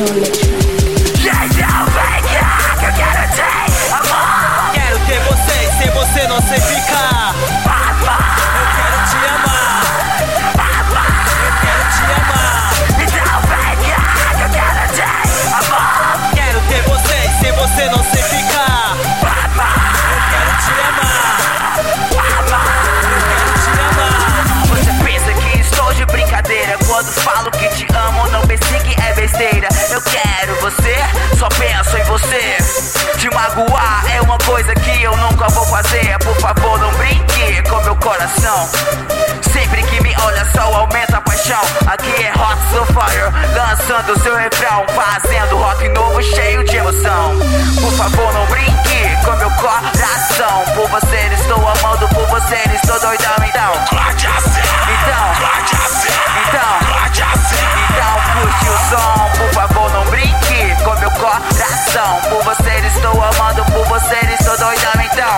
Quero ter você e sem você não sei ficar. Eu quero te amar. Eu quero te amar. Então vem cá que eu quero te amar. Quero ter você e sem você não sei ficar. Eu quero te amar. Eu quero te amar. Você pensa que estou de brincadeira quando falo que te amo, não pense que é besteira. Eu quero você, só penso em você. Te magoar é uma coisa que eu nunca vou fazer. Por favor, não brinque com meu coração. Sempre que me olha só aumenta a paixão. Aqui é Hearts on Fire, lançando seu refrão, fazendo rock novo cheio de emoção. Por favor, não brinque com meu coração. Por você estou amando, por você estou doidão. Então curte o som. Por favor, não brinque com meu coração. Por você estou amando, por você estou doidão.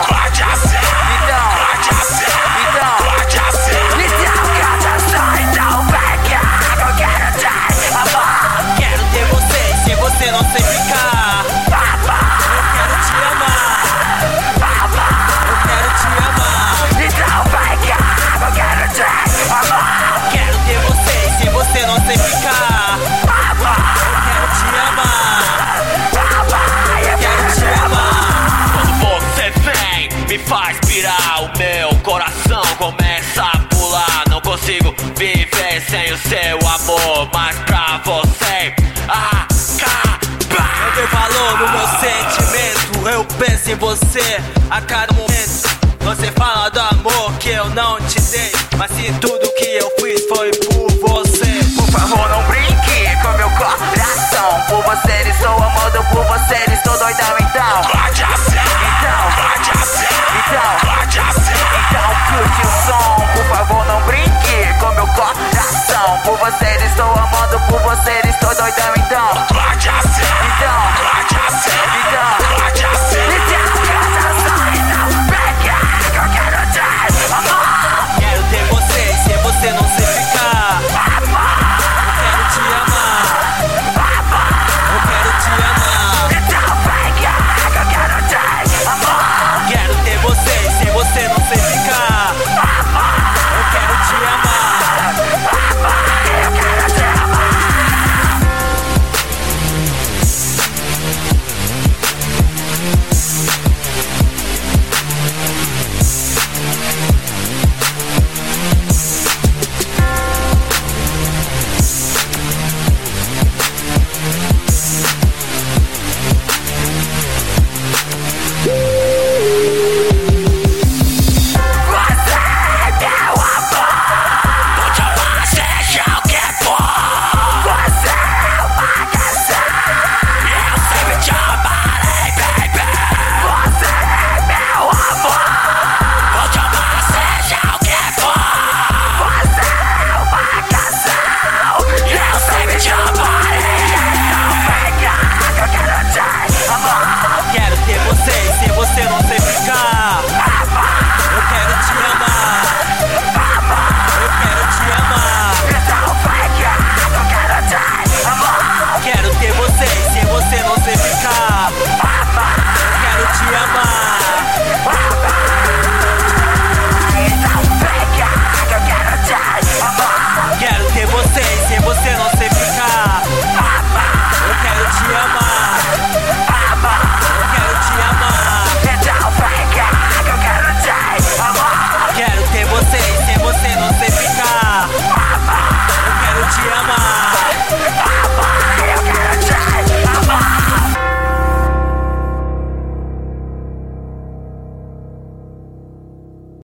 Então vem cá que eu quero te amar. Quero ter você e sem você não sei ficar. Eu quero te amar. Eu quero te amar. Então vem cá que eu quero te amar. Quero ter você e sem você não sei ficar. Eu quero te amar. Eu quero te amar. Quando você vem, me faz pirar. O meu coração começa a pular. Não consigo viver sem o seu amor, mas pra você acabar. Eu dei valor no meu sentimento. Eu penso em você a cada momento. Você fala do amor que eu não te dei, mas se tudo que eu fiz foi por você. Por favor, não brinque com meu coração. Por você estou amando, por você estou doidão. Então curte o som. Por favor, não brinque com meu coração. Por você estou amando, por você estou doidão. Quero ter você e sem você não sei ficar. Eu quero te amar. Eu quero te amar. Quero ter você e sem você não sei ficar. Eu quero te amar. Quero ter você e sem você não sei ficar. Eu quero te amar. Eu quero te amar. Quero ter você e sem você não sei ficar. Eu quero te amar. Quero ter você e sem você não